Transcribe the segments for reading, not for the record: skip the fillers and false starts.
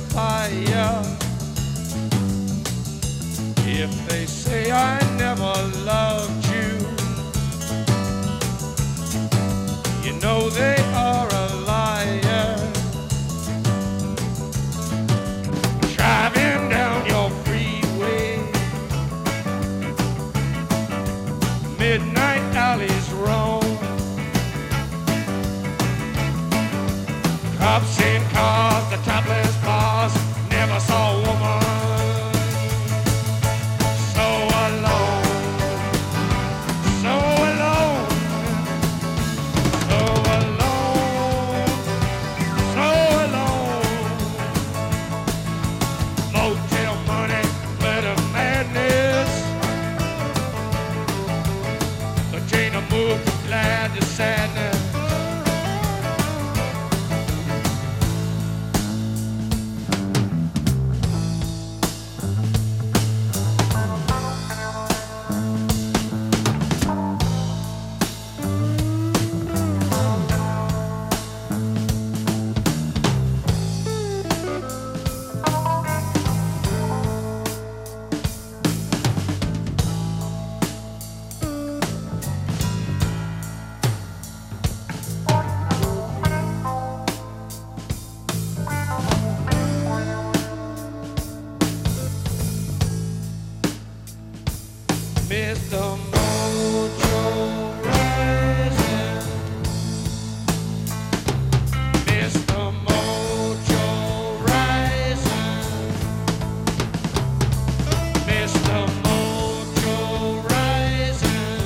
fire. If they say I never loved you, you know they are a liar. Driving down your freeway, midnight alleys roam, cops in cars, the topless bars, never saw a woman so alone, so alone, so alone, so alone. Motel money, glitter madness, but ain't a move from glad to sadness. Mr. Mojo Rising, Mr. Mojo Rising, Mr. Mojo Rising,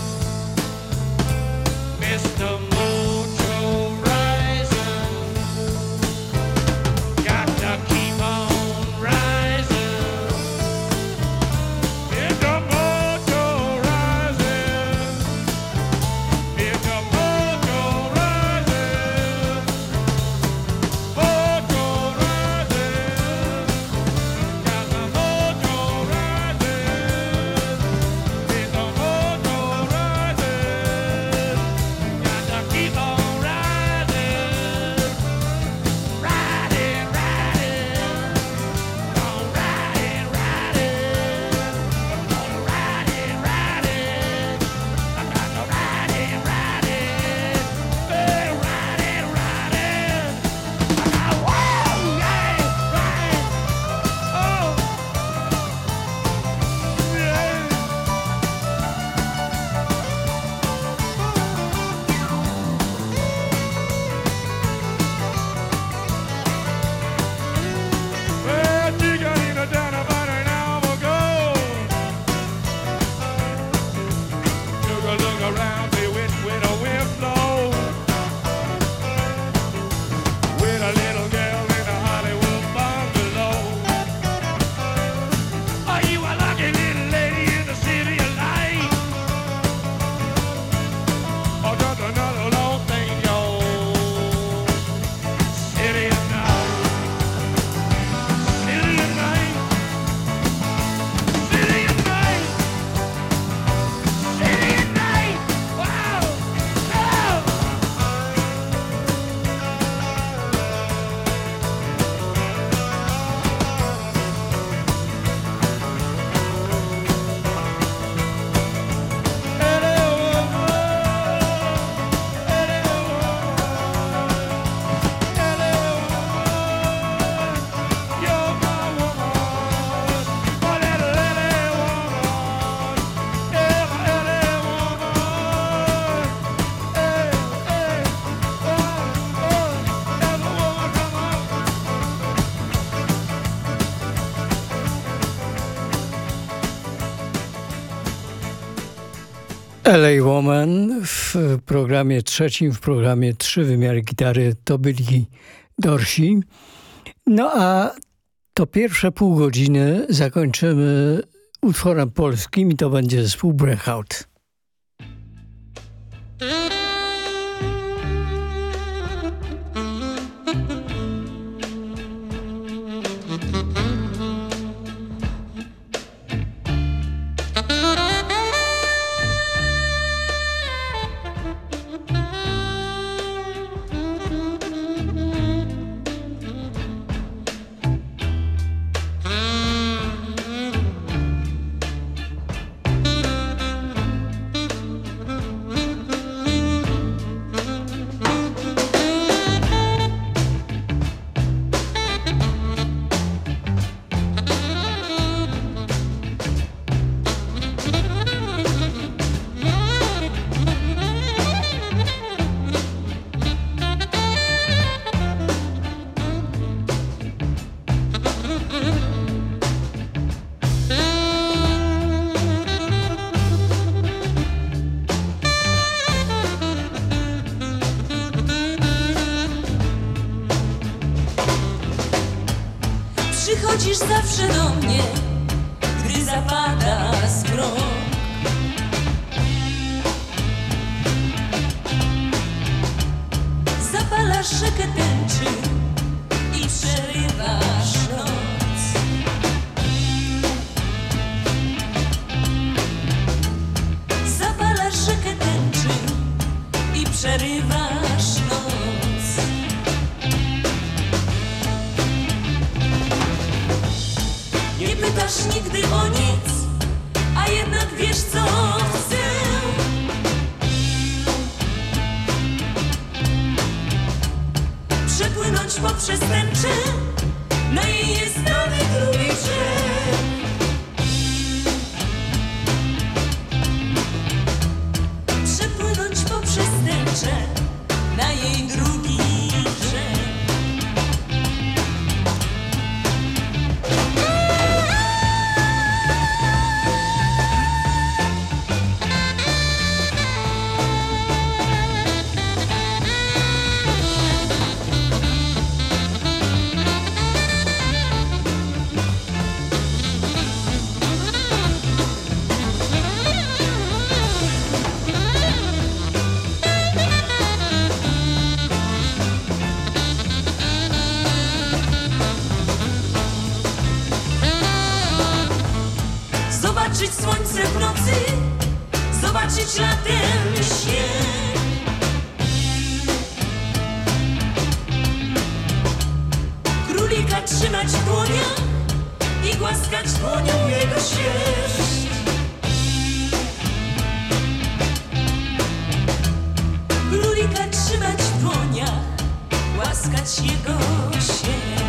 Mr. Mojo Rising, got to keep on rising. Mr. Mojo Rising, Mr. Mojo Rising, Mojo Rising, got the Mojo Rising, Mr. Mojo Rising, got to keep on rising, riding, riding, on riding, riding, on riding, riding, I got to riding, riding, hey, riding, riding, I got whoa, yeah, right, oh, yeah. Well, Chicanina down about an hour ago. Took a look around, they went with a wind blow. With a little girl in a Hollywood bungalow. Are you a lucky little lady in the city of light? Or just another long thing, yo? City of night. City of night, city of night, city of night, wow, oh. You're my woman, oh, little lady woman, yeah, my lady woman, hey, hey, oh, there's a woman coming. LA Woman w programie trzecim, w programie Trzy wymiary gitary to byli Dorsi. No a to pierwsze pół godziny zakończymy utworem polskim i to będzie zespół Breakout. wrócisz zawsze do mnie, gdy zapada zmrok. Zapalasz rzekę tęczy i przerywasz noc. Zapalasz rzekę tęczy i przerywasz noc. Nie pytasz nigdy o nic, a jednak wiesz, co chcę. Przepłynąć poprzez tęczę na jej nieznany drugi brzeg. Przepłynąć poprzez tęczę na jej drugi brzeg. Zobaczyć słońce w nocy, zobaczyć latem śnieg. Królika trzymać w dłoniach i głaskać dłonią jego sierść. Królika trzymać w dłoniach, głaskać jego sierść.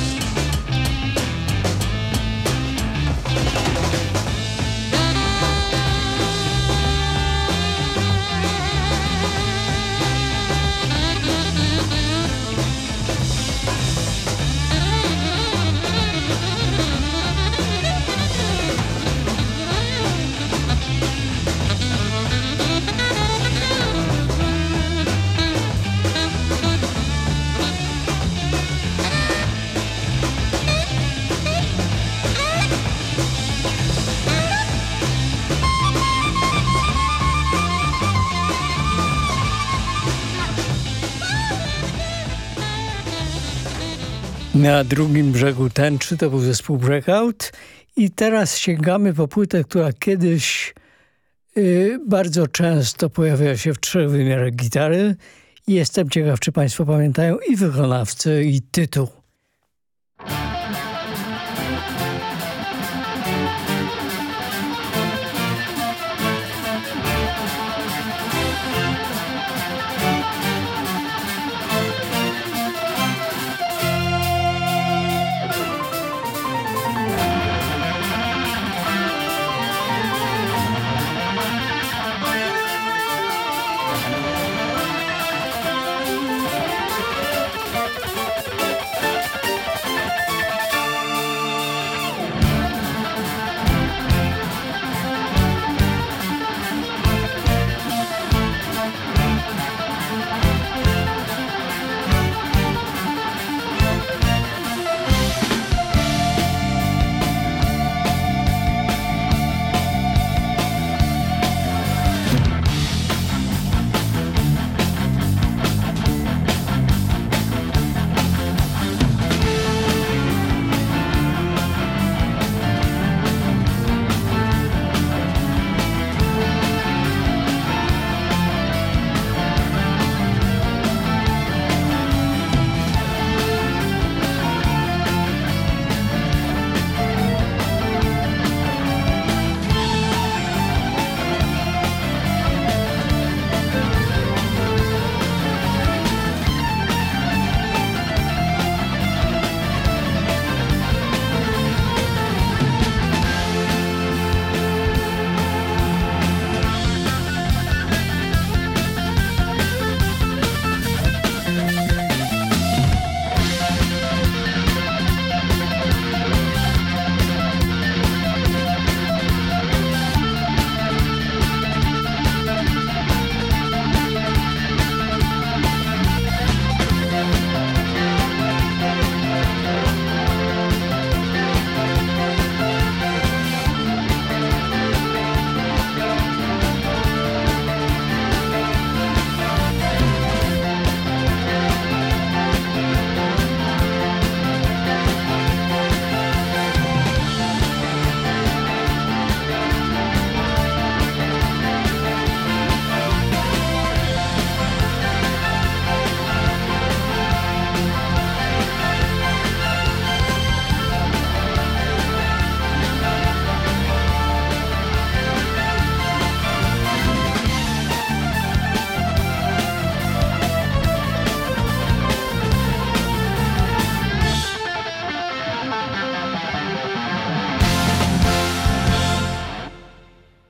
Na drugim brzegu tęczy to był zespół Breakout i teraz sięgamy po płytę, która kiedyś bardzo często pojawiała się w 3 wymiarach gitary. Jestem ciekaw, czy państwo pamiętają i wykonawcę, i tytuł.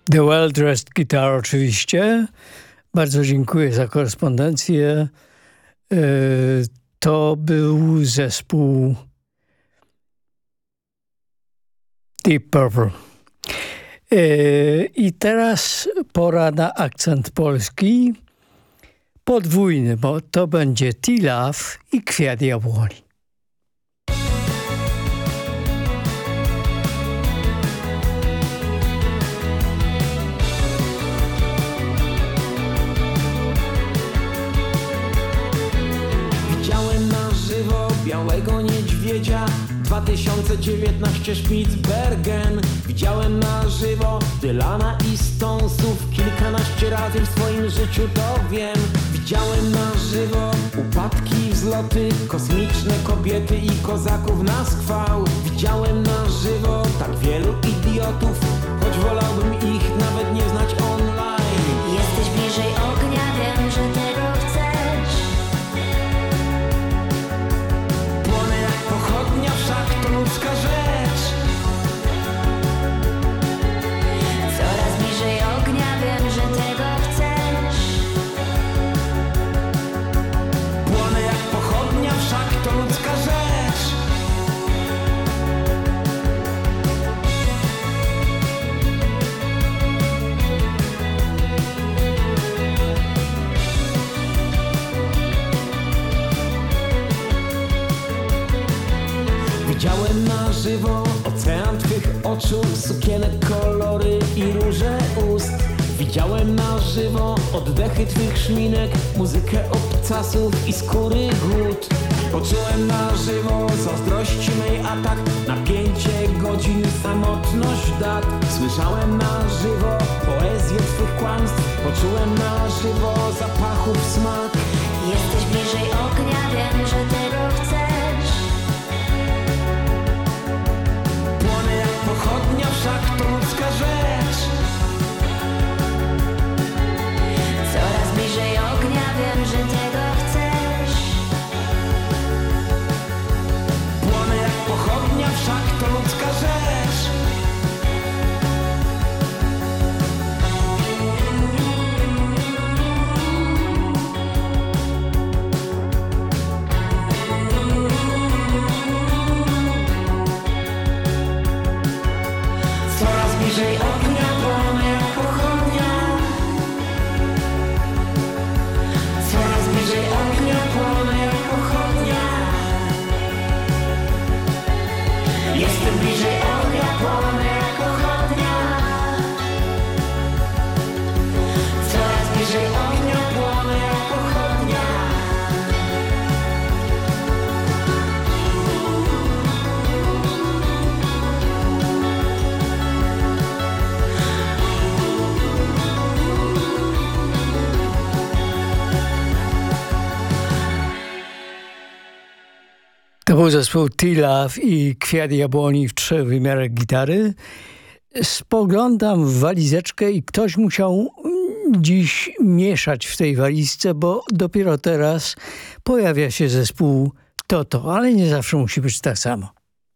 The Well-Dressed Guitar oczywiście. Bardzo dziękuję za korespondencję. To był zespół Deep Purple. I teraz pora na akcent polski. Podwójny, bo to będzie T-Love i Kwiat Jabłoni. Widziałem na żywo białego niedźwiedzia 2019 Spitsbergen. Widziałem na żywo Dylana i Stonesów kilkanaście razy w swoim życiu, to wiem. Widziałem na żywo upadki, wzloty, kosmiczne kobiety i kozaków na schwał. Widziałem na żywo tak wielu idiotów, choć wolałbym ich nawet nie znać online. Jesteś bliżej ognia, wiem, że tego chcesz. Płonę jak pochodnia, wszak to ludzka rzecz. Coraz bliżej ognia, wiem, że tego chcesz. Płonę jak pochodnia, wszak to ludzka rzecz. Widziałem na żywo ocean twych oczu, sukienek, kolory i róże ust. Widziałem na żywo oddechy twych szminek, muzykę obcasów i skóry głód. Poczułem na żywo zazdrości mej atak, napięcie godzin, samotność dat. Słyszałem na żywo poezję twych kłamstw, poczułem na żywo zapachów smak. Jesteś bliżej ognia, wiem, że tego chcesz. Płonę jak pochodnia, wszak to ludzka rzecz. Coraz bliżej ognia, wiem, że tego chcesz. Płonę jak pochodnia, wszak to ludzka rzecz. Coraz bliżej ognia, płonę jak pochodnia. Coraz bliżej ognia, płonę jak pochodnia. Jestem bliżej ognia, płonę jak pochodnia. Coraz bliżej ognia, płonę jak pochodnia. To był zespół T-Love i Kwiat Jabłoni w 3 wymiarach gitary. Spoglądam w walizeczkę i ktoś musiał dziś mieszać w tej walizce, bo dopiero teraz pojawia się zespół Toto, ale nie zawsze musi być tak samo.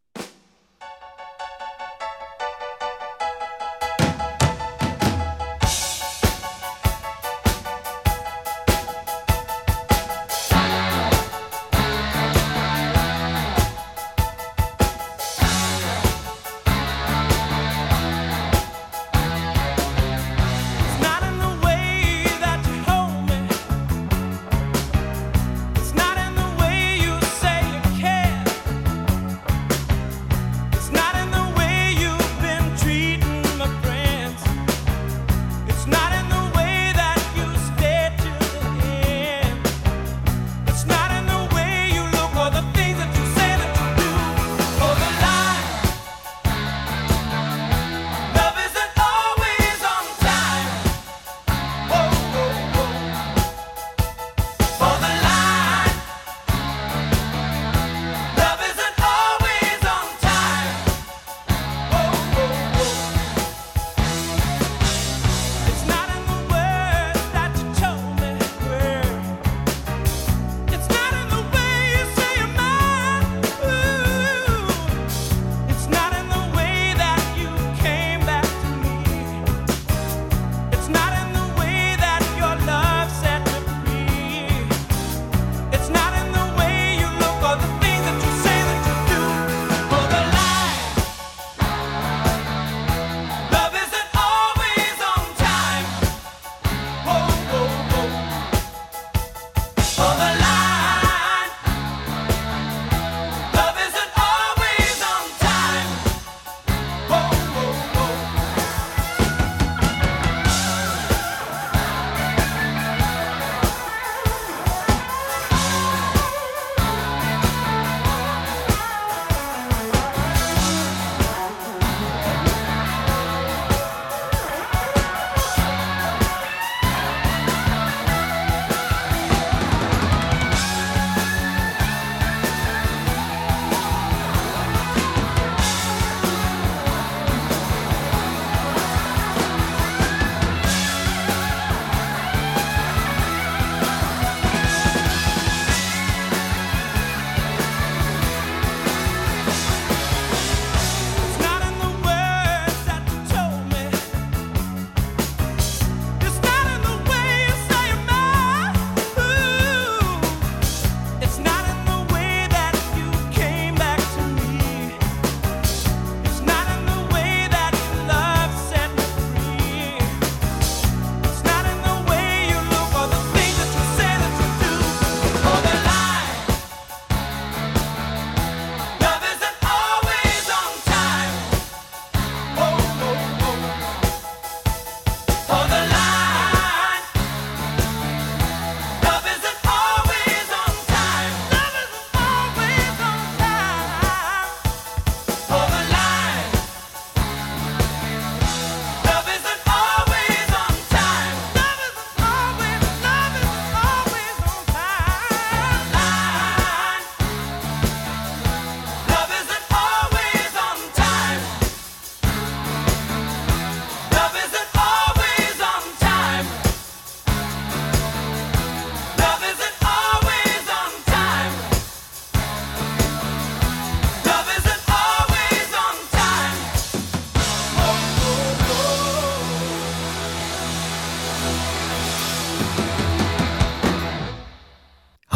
It's not in the way that you hold me. It's not in the way you say you care.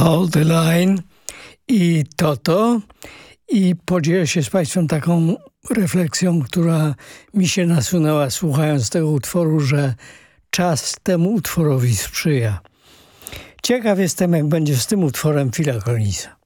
Hold the Line i Toto. I podzielę się z Państwem taką refleksją, która mi się nasunęła słuchając tego utworu, że czas temu utworowi sprzyja. Ciekaw jestem, jak będzie z tym utworem Phila Collinsa.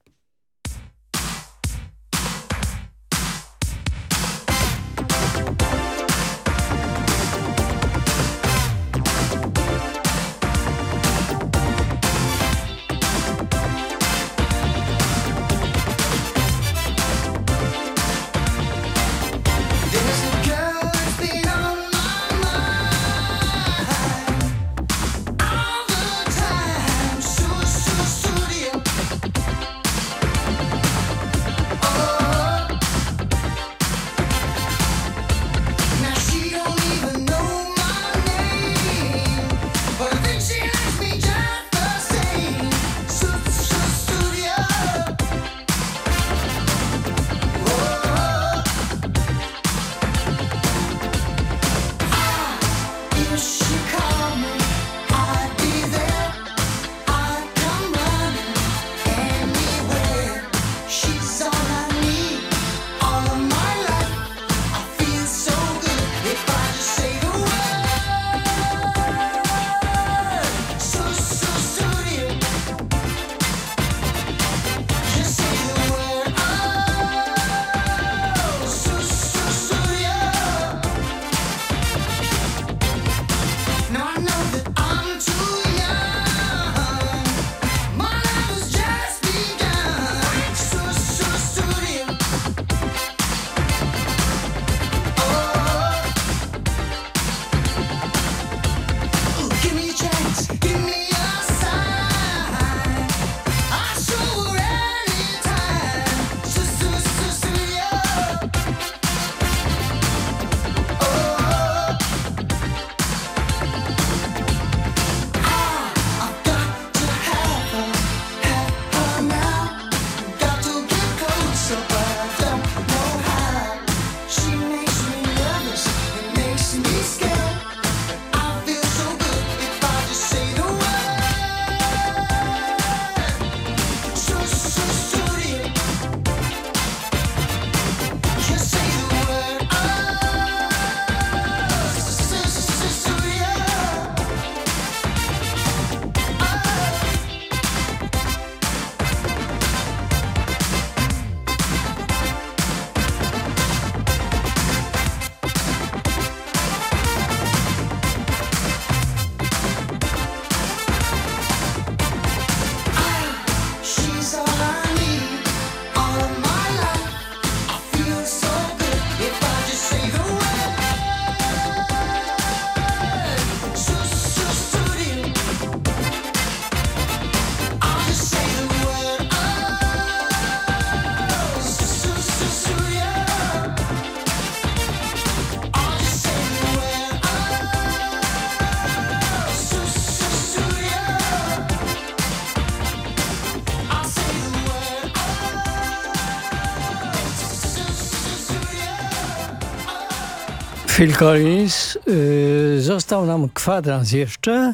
Phil Collins, został nam kwadrans jeszcze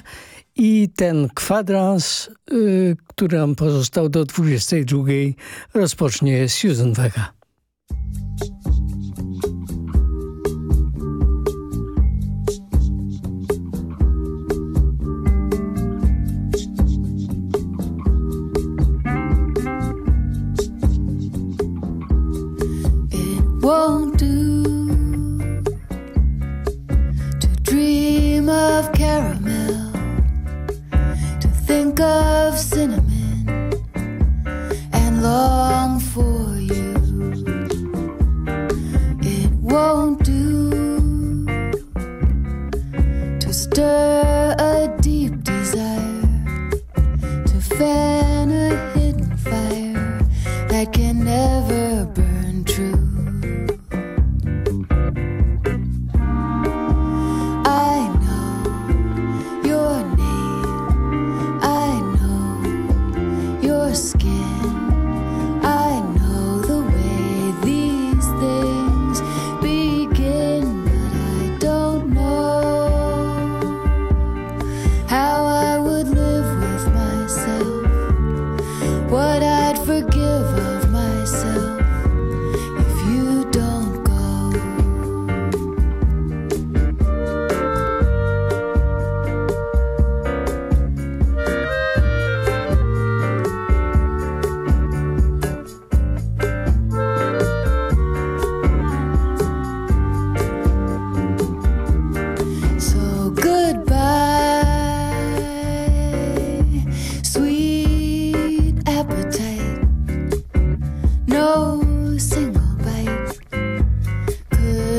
i ten kwadrans, który nam pozostał do 22, rozpocznie Susan Vega. Won't do to dream of caramel, to think of cinnamon and long for you. It won't do to stir a deep desire, to fan a hidden fire that can never burn true.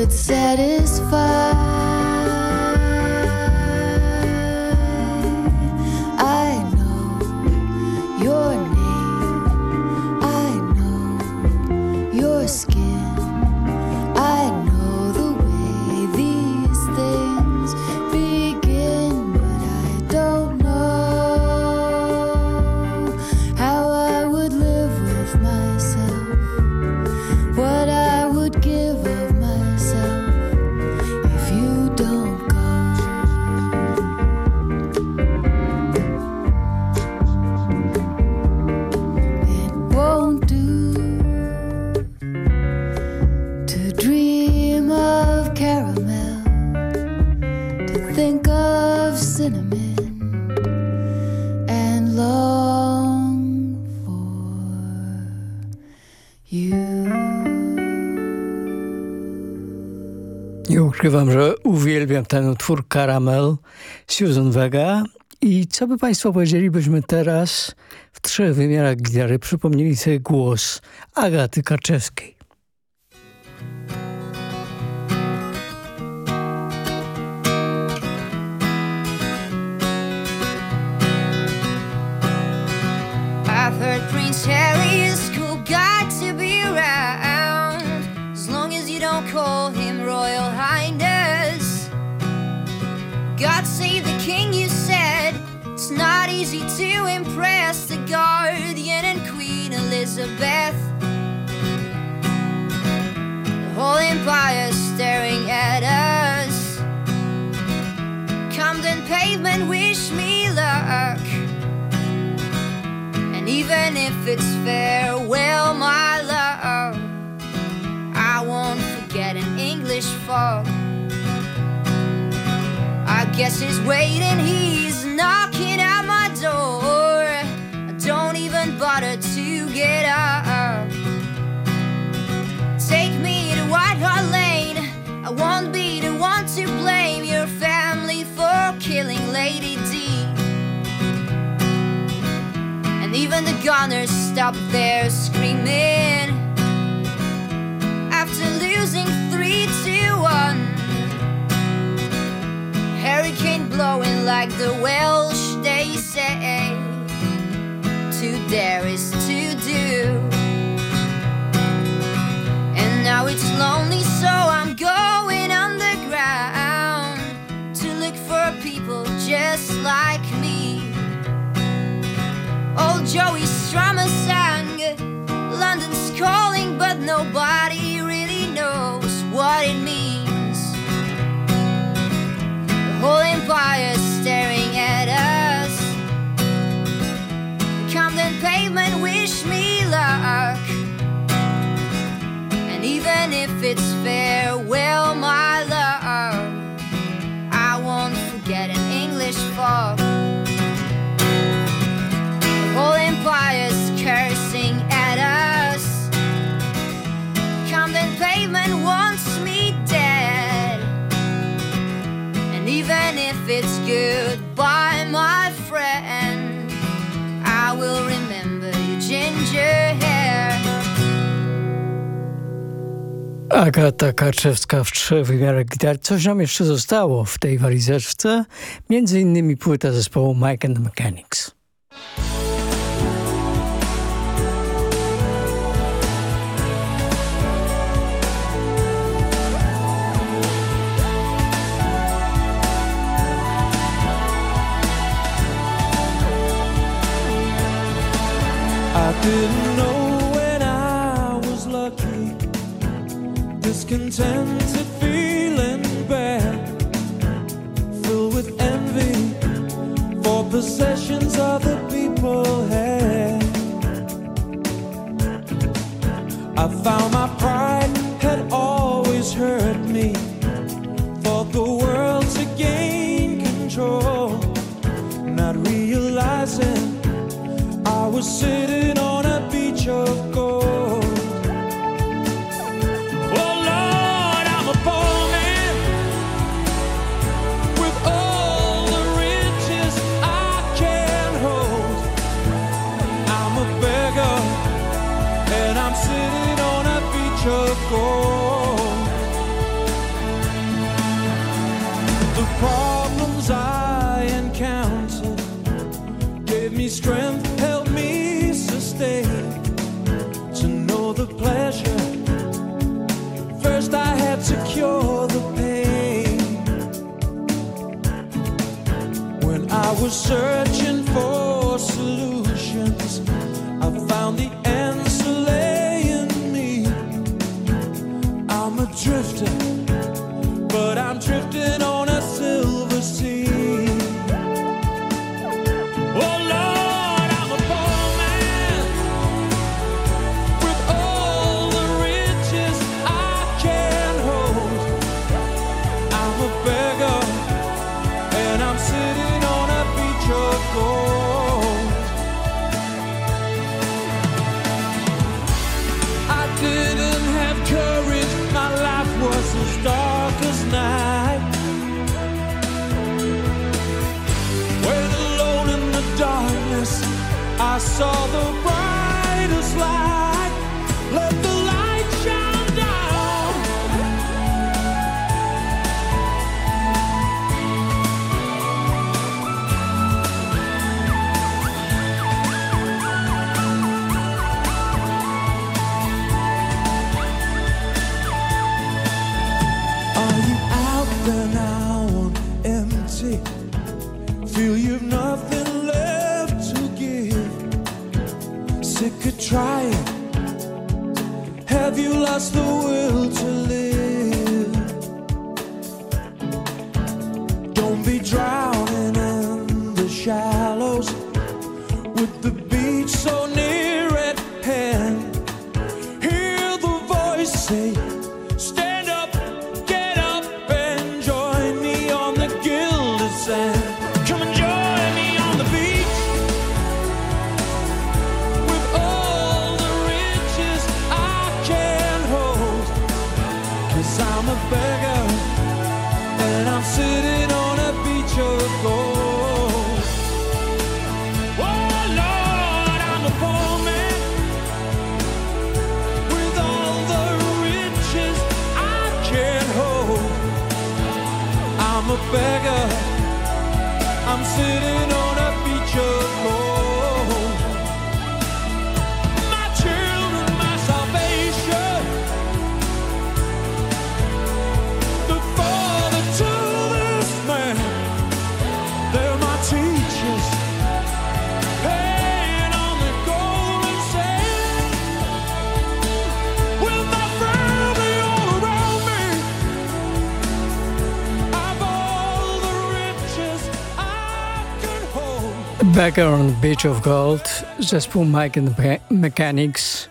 would satisfy. I know your name, I know your skin, I know the way these things begin, but I don't know how I would live with myself, what I would give of myself if you don't go. It won't do to dream of caramel, to think of cinnamon and long for you. Nie ukrywam, że uwielbiam ten utwór Caramel Susan Vega. I co by Państwo powiedzieli, byśmy teraz w 3 wymiarach gitary przypomnieli sobie głos Agaty Karczewskiej. I've heard Prince Harry's cool got to be around, as long as you don't call him Royal Highness. God save the king, you said. It's not easy to impress the Guardian and Queen Elizabeth. The whole empire's staring at us. Camden pavement, wish me luck. And even if it's farewell, my love, I won't forget an English fog. I guess he's waiting, he's knocking at my door. I don't even bother to get up. Take me to Whitehall Lane, I won't be the one to blame your family for killing Lady D. And even the gunners stopped there screaming after losing 3-1. Hurricane blowing like the Welsh, they say. To dare is to do. And now it's lonely, so I'm going underground to look for people just like me. Old Joey Strummer sang, London's calling, but nobody really knows what it means. The whole empire's staring at us. The Camden pavement, wish me luck. And even if it's farewell, my love, I won't forget an English fog. The whole empire's cursing at us. Camden pavement wants me dead. And even if it's goodbye, my friend, I will remember your ginger hair. Agata Karczewska w 3 wymiarach gitar. Coś nam jeszcze zostało w tej walizeczce, między innymi płyta zespołu Mike and the Mechanics. I didn't know when I was lucky, discontented, feeling bad, filled with envy for possessions other people had. I found my pride had always hurt me, for the world to gain control, not realizing I was sitting on a beach of gold. Oh Lord, I'm a poor man with all the riches I can hold. I'm a beggar and I'm sitting on a beach of gold. me strength, help me sustain, to know the pleasure. First I had to cure the pain. When I was searching for solutions, I found the answer lay in me. I'm a drifter, but I'm drifting on a silver sea. Oh Lord, I'm a poor man with all the riches I can hold. I'm a beggar and I'm sitting on a beach of gold. I didn't have courage, my life was as dark as night. When alone in the darkness, I saw the brightest light. Let the light shine down. Are you out there now on empty? Feel you've nothing left to give. Sick of trying. Have you lost the will to live? Don't be drowning in the shallows with the beach so near at hand. Hear the voice say, stand up, get up and join me on the gilded sand. Come and join me on the beach with all the riches I can hold. 'Cause I'm a beggar and I'm sitting on a beach of gold. Oh Lord, I'm a poor man with all the riches I can hold. I'm a beggar, I'm sitting on a beach of gold. My children, my salvation, the father to this man. They're my teachers, paying on the golden sand. With my family all around me, I've all the riches I can hold. Beggar on the Beach of Gold, zespół Mike and the Mechanics.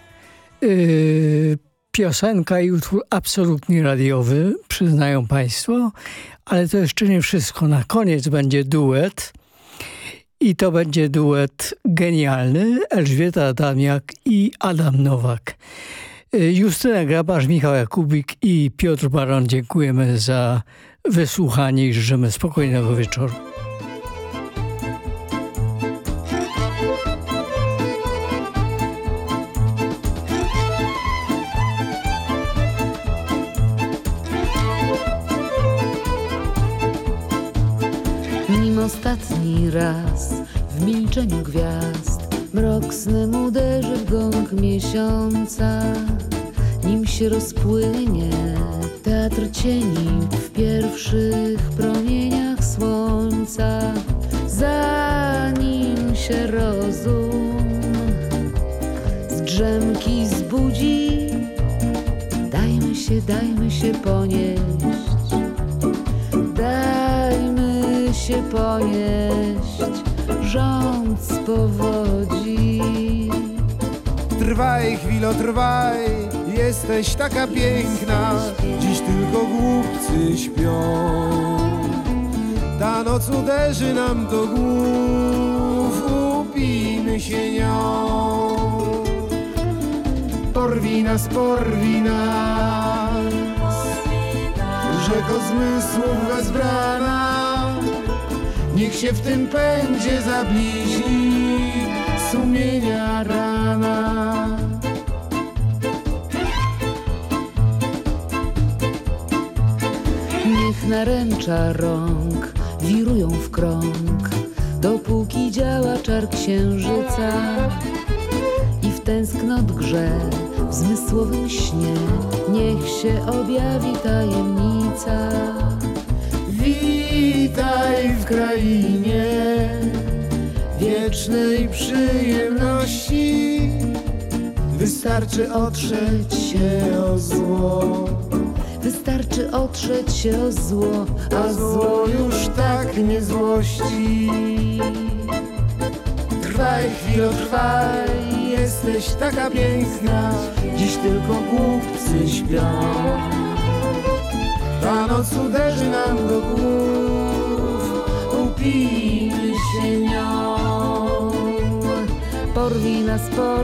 Piosenka i utwór absolutnie radiowy, przyznają Państwo, ale to jeszcze nie wszystko. Na koniec będzie duet i to będzie duet genialny. Elżbieta Adamiak i Adam Nowak. Justyna Grabarz, Michał Jakubik i Piotr Baron, dziękujemy za wysłuchanie i życzymy spokojnego wieczoru. Nim ostatni raz w milczeniu gwiazd mrok snem uderzy w gąb miesiąca, nim się rozpłynie teatr cieni w pierwszych promieniach słońca, zanim się rozum z drzemki zbudzi, dajmy się ponieść, dajmy się ponieść rząd z powodzi. Trwaj, chwilo, trwaj, jesteś taka piękna, dziś tylko głupcy śpią. Ta noc uderzy nam do głów, upijmy się nią. Porwij nas, rzeko zmysłów wezbrana, niech się w tym pędzie zabliźni sumienia rana. Niech naręcza rąk wirują w krąg, dopóki działa czar księżyca i w tęsknot grze, w zmysłowym śnie niech się objawi tajemnica. Witaj w krainie wiecznej przyjemności. Wystarczy otrzeć się o zło. Wystarczy otrzeć się o zło, A zło już tak nie złości. Trwaj chwilo, trwaj, jesteś taka piękna. Dziś tylko głupcy śpią. Ta noc uderzy nam do głów, upijmy się nią. Porwij nas,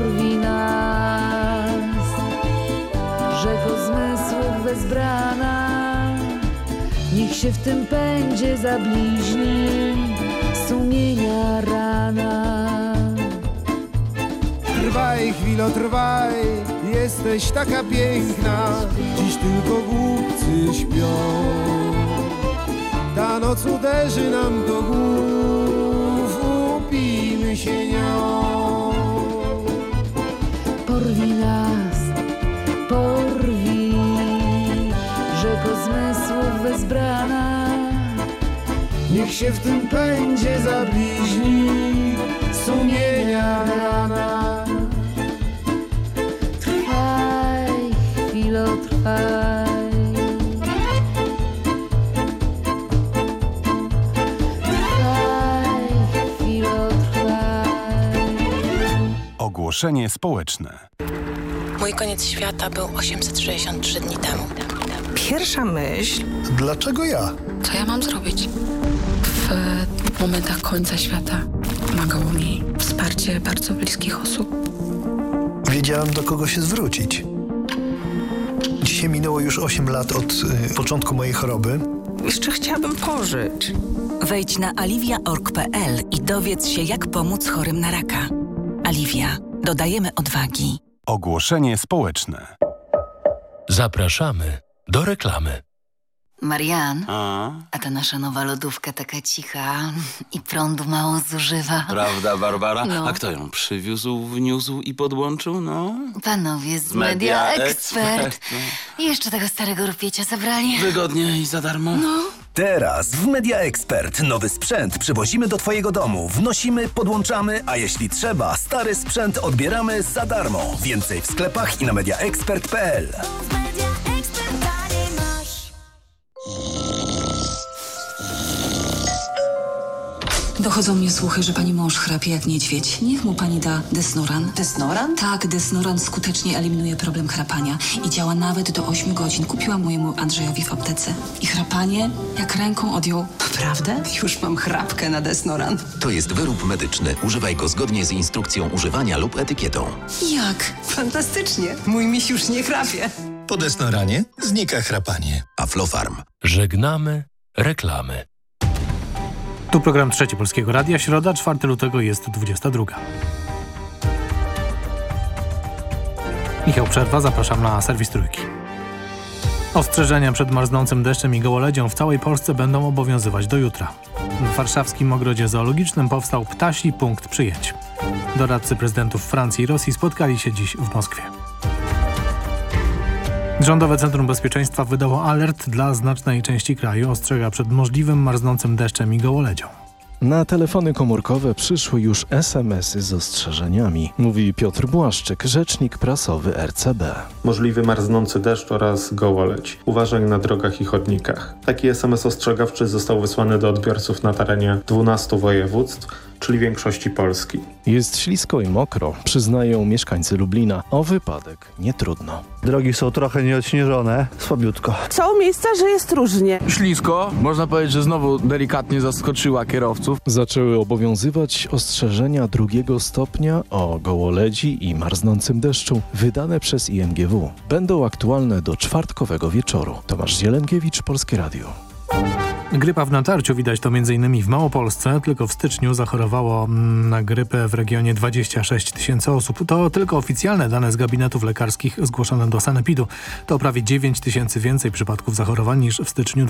rzeko zmysłów wezbrana. Niech się w tym pędzie zabliźni sumienia rana. Trwaj chwilo, trwaj, jesteś taka piękna. Dziś tylko głupcy śpią. Ta noc uderzy nam do głów, upijmy się nią. Porwij nas, porwij, rzeko zmysłów wezbrana. Niech się w tym pędzie zabliźni sumienia rana. Trwaj, chwilo, trwaj. Trwaj, chwilo, trwaj. Ogłoszenie społeczne. Mój koniec świata był 863 dni temu. Pierwsza myśl... Dlaczego ja? Co ja mam zrobić? W momentach końca świata pomagało mi wsparcie bardzo bliskich osób. Wiedziałem, do kogo się zwrócić. Dzisiaj minęło już 8 lat od początku mojej choroby. Jeszcze chciałabym pożyć. Wejdź na alivia.org.pl i dowiedz się, jak pomóc chorym na raka. Alivia. Dodajemy odwagi. Ogłoszenie społeczne. Zapraszamy do reklamy. Marian, a ta nasza nowa lodówka taka cicha i prądu mało zużywa. Prawda, Barbara? No. A kto ją przywiózł, wniósł i podłączył, no? Panowie z Media Expert. I jeszcze tego starego rupiecia zabrali. Wygodnie i za darmo. No. Teraz w Media Expert nowy sprzęt przywozimy do Twojego domu, wnosimy, podłączamy, a jeśli trzeba, stary sprzęt odbieramy za darmo. Więcej w sklepach i na mediaexpert.pl. Dochodzą mnie słuchy, że pani mąż chrapie jak niedźwiedź. Niech mu pani da Desnoran. Desnoran? Tak, Desnoran skutecznie eliminuje problem chrapania i działa nawet do 8 godzin. Kupiłam mojemu Andrzejowi w aptece. I chrapanie jak ręką odjął. Naprawdę? Już mam chrapkę na Desnoran. To jest wyrób medyczny. Używaj go zgodnie z instrukcją używania lub etykietą. Jak? Fantastycznie. Mój miś już nie chrapie. Po Desnoranie znika chrapanie. Aflofarm. Żegnamy reklamy. Tu program Trzeci Polskiego Radia. Środa, 4 lutego jest 22. Michał Przerwa, zapraszam na serwis Trójki. Ostrzeżenia przed marznącym deszczem i gołoledzią w całej Polsce będą obowiązywać do jutra. W warszawskim ogrodzie zoologicznym powstał ptasi punkt przyjęć. Doradcy prezydentów Francji i Rosji spotkali się dziś w Moskwie. Rządowe Centrum Bezpieczeństwa wydało alert dla znacznej części kraju, ostrzega przed możliwym marznącym deszczem i gołoledzią. Na telefony komórkowe przyszły już SMS-y z ostrzeżeniami, mówi Piotr Błaszczyk, rzecznik prasowy RCB. Możliwy marznący deszcz oraz gołoleć. Uważaj na drogach i chodnikach. Taki SMS ostrzegawczy został wysłany do odbiorców na terenie 12 województw, czyli większości Polski. Jest ślisko i mokro, przyznają mieszkańcy Lublina. O wypadek nie trudno. Drogi są trochę nieodśnieżone, słabiutko. Są miejsca, że jest różnie. Ślisko, można powiedzieć, że znowu delikatnie zaskoczyła kierowców. Zaczęły obowiązywać ostrzeżenia 2 stopnia o gołoledzi i marznącym deszczu wydane przez IMGW. Będą aktualne do czwartkowego wieczoru. Tomasz Zielenkiewicz, Polskie Radio. Grypa w natarciu, widać to m.in. w Małopolsce. Tylko w styczniu zachorowało na grypę w regionie 26 000 osób. To tylko oficjalne dane z gabinetów lekarskich zgłoszone do sanepidu. To prawie 9 000 więcej przypadków zachorowań niż w styczniu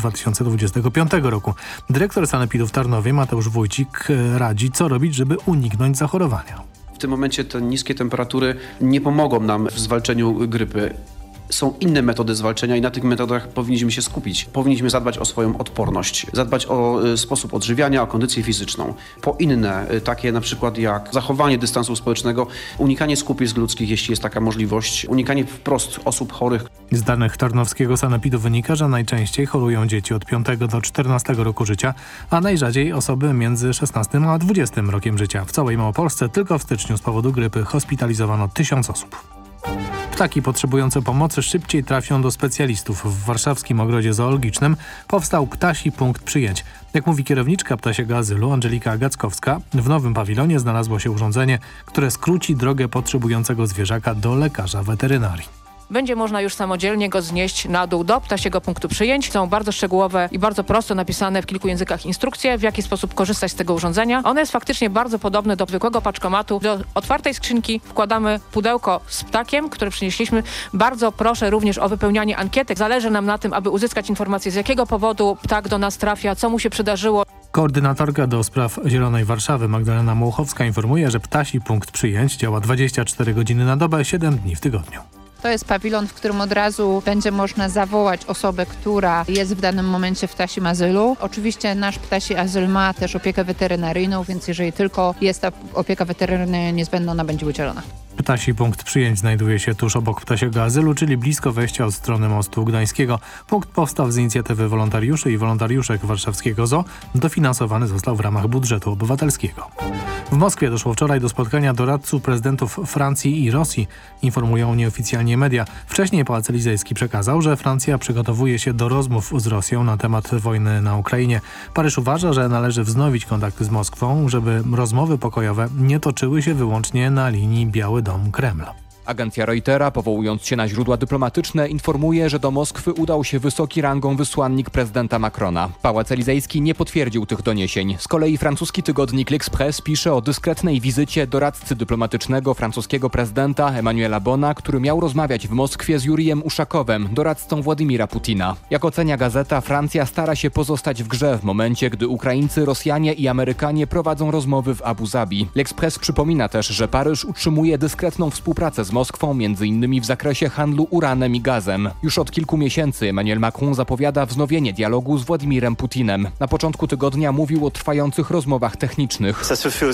2025 roku. Dyrektor sanepidu w Tarnowie, Mateusz Wójcik, radzi, co robić, żeby uniknąć zachorowania. W tym momencie te niskie temperatury nie pomogą nam w zwalczeniu grypy. Są inne metody zwalczenia i na tych metodach powinniśmy się skupić. Powinniśmy zadbać o swoją odporność, zadbać o sposób odżywiania, o kondycję fizyczną. Po inne, takie na przykład jak zachowanie dystansu społecznego, unikanie skupisk ludzkich, jeśli jest taka możliwość, unikanie wprost osób chorych. Z danych tarnowskiego sanepidu wynika, że najczęściej chorują dzieci od 5 do 14 roku życia, a najrzadziej osoby między 16 a 20 rokiem życia. W całej Małopolsce tylko w styczniu z powodu grypy hospitalizowano 1000 osób. Ptaki potrzebujące pomocy szybciej trafią do specjalistów. W warszawskim ogrodzie zoologicznym powstał ptasi punkt przyjęć. Jak mówi kierowniczka ptasiego azylu Angelika Gackowska, w nowym pawilonie znalazło się urządzenie, które skróci drogę potrzebującego zwierzaka do lekarza weterynarii. Będzie można już samodzielnie go znieść na dół do ptasiego punktu przyjęć. Są bardzo szczegółowe i bardzo prosto napisane w kilku językach instrukcje, w jaki sposób korzystać z tego urządzenia. Ono jest faktycznie bardzo podobne do zwykłego paczkomatu. Do otwartej skrzynki wkładamy pudełko z ptakiem, które przynieśliśmy. Bardzo proszę również o wypełnianie ankietek. Zależy nam na tym, aby uzyskać informację, z jakiego powodu ptak do nas trafia, co mu się przydarzyło. Koordynatorka do spraw Zielonej Warszawy Magdalena Mołchowska informuje, że ptasi punkt przyjęć działa 24 godziny na dobę, 7 dni w tygodniu. To jest pawilon, w którym od razu będzie można zawołać osobę, która jest w danym momencie w ptasim azylu. Oczywiście nasz ptasi azyl ma też opiekę weterynaryjną, więc jeżeli tylko jest ta opieka weterynaryjna niezbędna, ona będzie udzielona. Ptasi punkt przyjęć znajduje się tuż obok ptasiego azylu, czyli blisko wejścia od strony Mostu Gdańskiego. Punkt powstał z inicjatywy wolontariuszy i wolontariuszek warszawskiego ZOO. Dofinansowany został w ramach budżetu obywatelskiego. W Moskwie doszło wczoraj do spotkania doradców prezydentów Francji i Rosji, informują nieoficjalnie media. Wcześniej Pałac Elizejski przekazał, że Francja przygotowuje się do rozmów z Rosją na temat wojny na Ukrainie. Paryż uważa, że należy wznowić kontakty z Moskwą, żeby rozmowy pokojowe nie toczyły się wyłącznie na linii Biały Dom-Kreml. Agencja Reutera, powołując się na źródła dyplomatyczne, informuje, że do Moskwy udał się wysoki rangą wysłannik prezydenta Macrona. Pałac Elizejski nie potwierdził tych doniesień. Z kolei francuski tygodnik L'Express pisze o dyskretnej wizycie doradcy dyplomatycznego francuskiego prezydenta Emmanuela Bona, który miał rozmawiać w Moskwie z Jurijem Uszakowem, doradcą Władimira Putina. Jak ocenia gazeta, Francja stara się pozostać w grze w momencie, gdy Ukraińcy, Rosjanie i Amerykanie prowadzą rozmowy w Abu Zabi. L'Express przypomina też, że Paryż utrzymuje dyskretną współpracę z Moskwą, m.in. w zakresie handlu uranem i gazem. Już od kilku miesięcy Emmanuel Macron zapowiada wznowienie dialogu z Władimirem Putinem. Na początku tygodnia mówił o trwających rozmowach technicznych.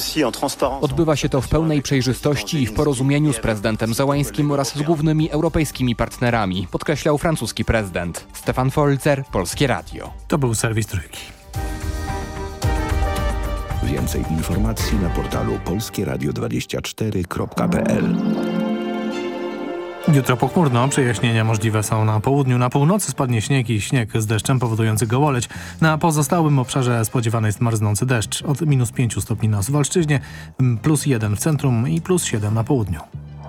Odbywa się to w pełnej przejrzystości i w porozumieniu z prezydentem Zełańskim oraz z głównymi europejskimi partnerami, podkreślał francuski prezydent. Stefan Folzer, Polskie Radio. To był serwis Trójki. Więcej informacji na portalu polskieradio24.pl. Jutro pochmurno, przejaśnienia możliwe są na południu. Na północy spadnie śnieg i śnieg z deszczem powodujący gołoleć. Na pozostałym obszarze spodziewany jest marznący deszcz. Od -5 stopni na Suwalszczyźnie, +1 w centrum i +7 na południu.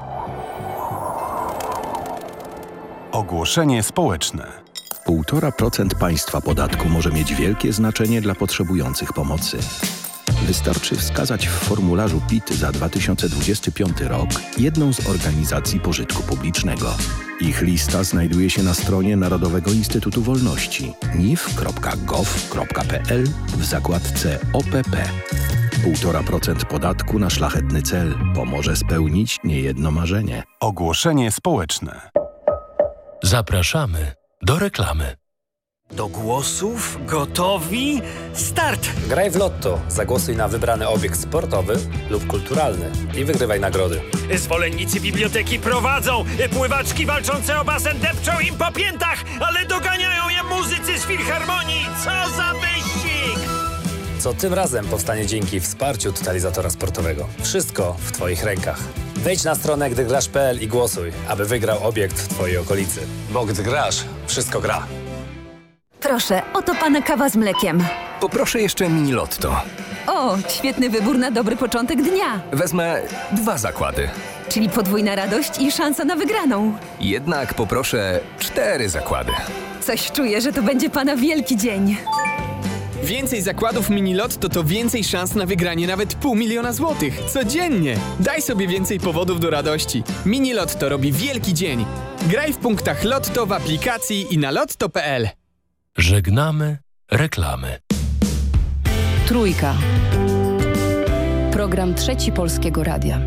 Ogłoszenie społeczne. 1,5% państwa podatku może mieć wielkie znaczenie dla potrzebujących pomocy. Wystarczy wskazać w formularzu PIT za 2025 rok jedną z organizacji pożytku publicznego. Ich lista znajduje się na stronie Narodowego Instytutu Wolności nif.gov.pl w zakładce OPP. 1,5% podatku na szlachetny cel pomoże spełnić niejedno marzenie. Ogłoszenie społeczne. Zapraszamy do reklamy. Do głosów? Gotowi? Start! Graj w Lotto. Zagłosuj na wybrany obiekt sportowy lub kulturalny i wygrywaj nagrody. Zwolennicy biblioteki prowadzą. Pływaczki walczące o basen depczą im po piętach, ale doganiają je muzycy z filharmonii. Co za wyścig! Co tym razem powstanie dzięki wsparciu totalizatora sportowego. Wszystko w Twoich rękach. Wejdź na stronę gdygrasz.pl i głosuj, aby wygrał obiekt w Twojej okolicy. Bo gdy grasz, wszystko gra. Proszę, oto pana kawa z mlekiem. Poproszę jeszcze mini lotto. O, świetny wybór na dobry początek dnia. Wezmę 2 zakłady. Czyli podwójna radość i szansa na wygraną. Jednak poproszę 4 zakłady. Coś czuję, że to będzie pana wielki dzień. Więcej zakładów Minilotto to więcej szans na wygranie nawet 500 000 złotych. Codziennie! Daj sobie więcej powodów do radości. Minilotto robi wielki dzień. Graj w punktach Lotto w aplikacji i na lotto.pl. Żegnamy reklamy. Trójka. Program Trzeci Polskiego Radia.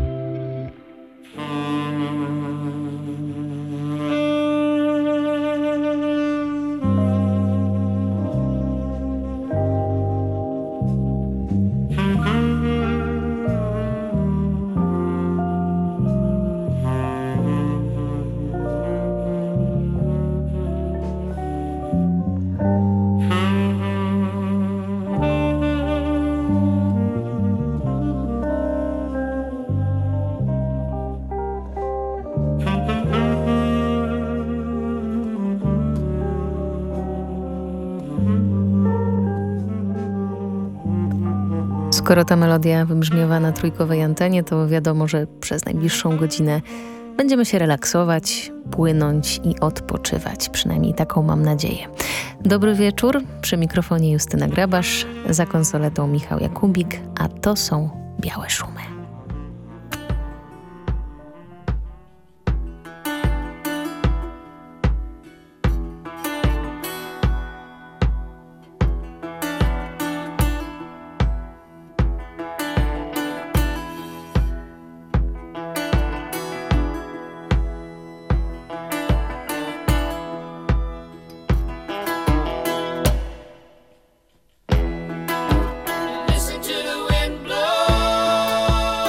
Skoro ta melodia wybrzmiewa na trójkowej antenie, to wiadomo, że przez najbliższą godzinę będziemy się relaksować, płynąć i odpoczywać. Przynajmniej taką mam nadzieję. Dobry wieczór, przy mikrofonie Justyna Grabasz, za konsoletą Michał Jakubik, a to są Białe Szumy. Listen to the wind blow.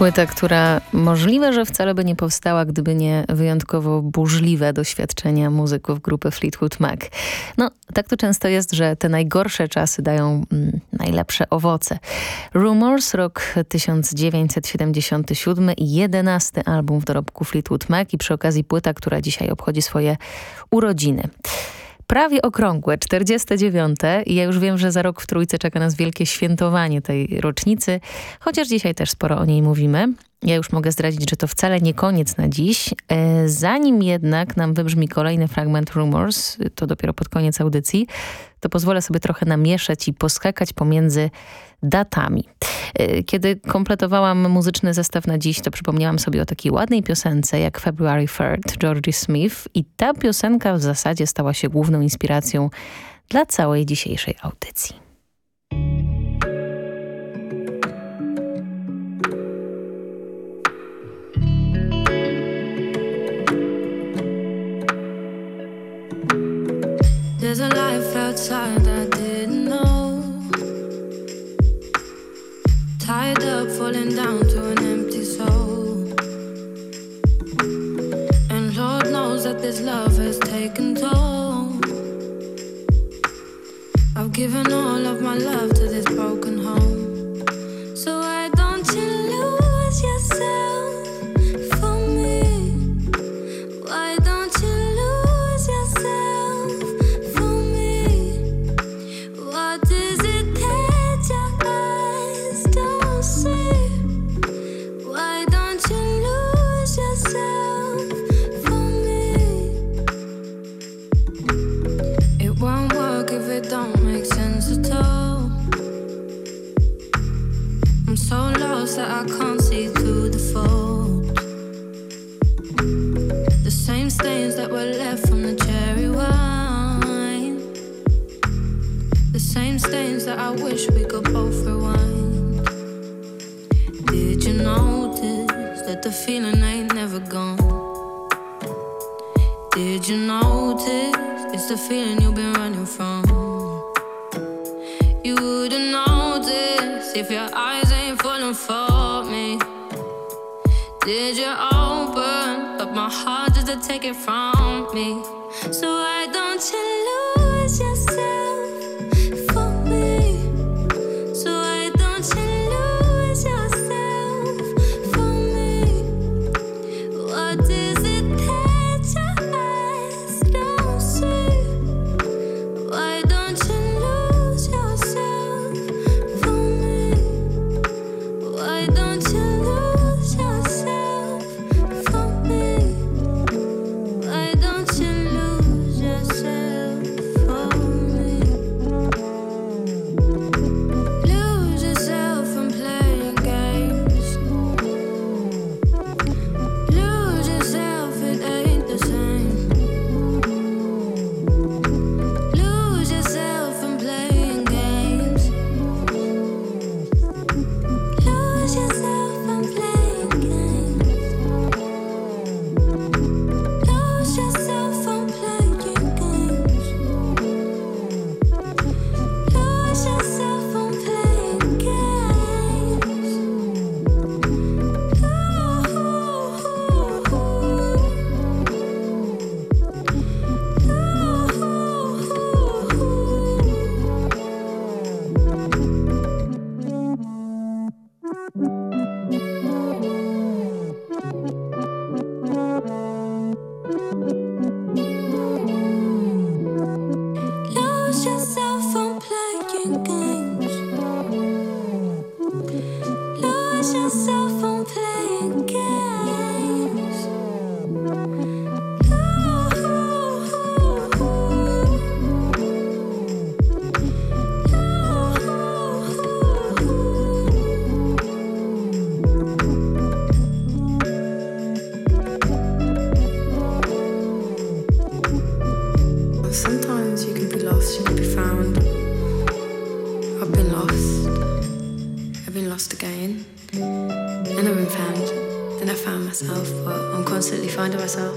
Płyta, która możliwe, że wcale by nie powstała, gdyby nie wyjątkowo burzliwe doświadczenia muzyków grupy Fleetwood Mac. No, tak to często jest, że te najgorsze czasy dają najlepsze owoce. Rumours, rok 1977 i 11. album w dorobku Fleetwood Mac i przy okazji płyta, która dzisiaj obchodzi swoje urodziny. Prawie okrągłe, 49. I ja już wiem, że za rok w Trójce czeka nas wielkie świętowanie tej rocznicy, chociaż dzisiaj też sporo o niej mówimy. Ja już mogę zdradzić, że to wcale nie koniec na dziś. Zanim jednak nam wybrzmi kolejny fragment Rumours, to dopiero pod koniec audycji, to pozwolę sobie trochę namieszać i poskakać pomiędzy datami. Kiedy kompletowałam muzyczny zestaw na dziś, to przypomniałam sobie o takiej ładnej piosence jak February 3rd, Georgie Smith, i ta piosenka w zasadzie stała się główną inspiracją dla całej dzisiejszej audycji. There's a life outside I didn't know. Tied up, falling down to an empty soul. And Lord knows that this love has taken toll. I've given all of my love to this broken home. So why don't you lose yourself for me? Why don't you lose yourself for me? What is it that your eyes don't see? Why don't you lose yourself for me? It won't work if it don't make sense at all. I'm so lost that I can't see through the fault. The same stains that were left from the cherry wine. The same stains that I wish we could both rewind. Did you notice that the feeling ain't never gone? Did you notice it's the feeling you've been running from? You wouldn't notice if your eyes ain't falling for me. Did you open up my heart just to take it from me? So why don't you lose yourself for me? So why don't you lose yourself for me? What is it that your eyes don't see? Why don't you lose yourself for me? Why don't you lose yourself for me? Why don't you lose yourself for me? Lose yourself and playing games. Lose yourself, it ain't the same. Lose yourself and playing games. Lose yourself and playing games. Lose yourself and playing games. Lose yourself and playing games. Lose yourself and playing games. Lose yourself and playing games. Sometimes you can be lost and be found. I've been lost. I've been lost again. And I've been found. Then I found myself, but I'm constantly finding myself.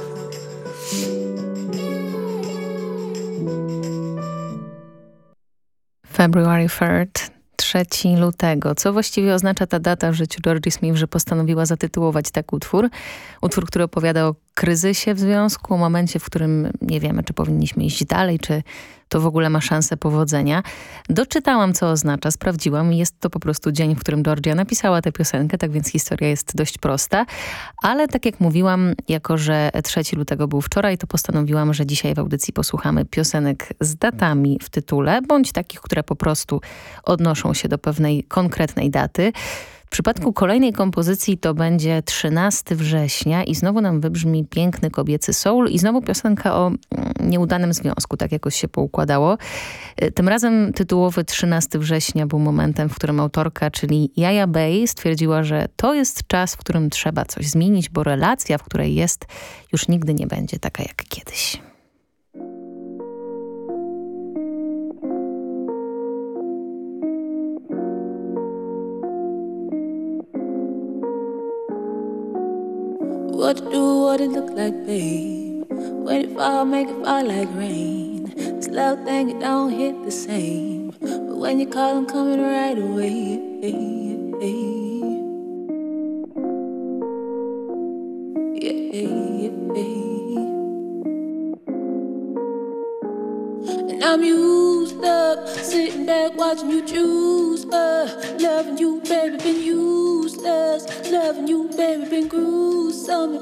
February 3rd, 3 lutego. Co właściwie oznacza ta data w życiu Georgie Smith, że postanowiła zatytułować tak utwór? Utwór, który opowiada o kryzysie w związku, o momencie, w którym nie wiemy, czy powinniśmy iść dalej, czy to w ogóle ma szansę powodzenia. Doczytałam, co oznacza, sprawdziłam i jest to po prostu dzień, w którym Georgia napisała tę piosenkę, tak więc historia jest dość prosta. Ale tak jak mówiłam, jako że 3 lutego był wczoraj, to postanowiłam, że dzisiaj w audycji posłuchamy piosenek z datami w tytule, bądź takich, które po prostu odnoszą się do pewnej konkretnej daty. W przypadku kolejnej kompozycji to będzie 13 września i znowu nam wybrzmi piękny kobiecy soul i znowu piosenka o nieudanym związku, tak jakoś się poukładało. Tym razem tytułowy 13 września był momentem, w którym autorka, czyli Jaja Bey, stwierdziła, że to jest czas, w którym trzeba coś zmienić, bo relacja, w której jest, już nigdy nie będzie taka jak kiedyś. What to do, what it look like, babe? When it fall, make it fall like rain. This love thing, it don't hit the same. But when you call, I'm coming right away. And I'm used up, sitting back watching you choose loving you, baby, been useless. Loving you, baby, been gruesome,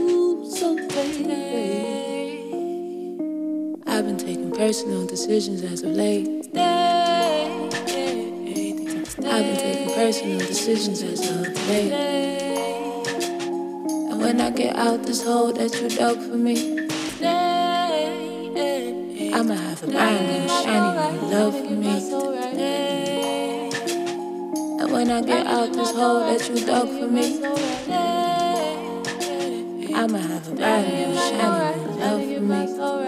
baby. I've been taking personal decisions as of late. I've been taking personal decisions as of late. And when I get out this hole that you dug for me, I'ma have a brand new shiny new love for me. And when I get out this hole that you dug for me, I'ma have a brand new shiny new love for me.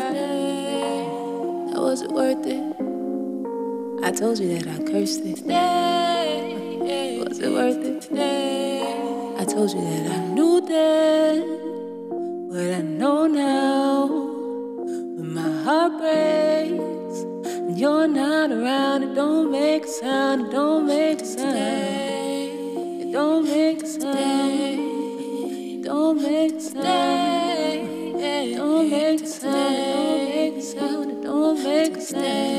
Now was it worth it? I told you that I cursed it. Was it worth it? I told you that I knew then what I know now. When my heart breaks and you're not around, it don't make a sound, it don't make a sound. It don't make a sound. It don't make a sound. It don't make a sound. It don't make a sound. It don't make a sound.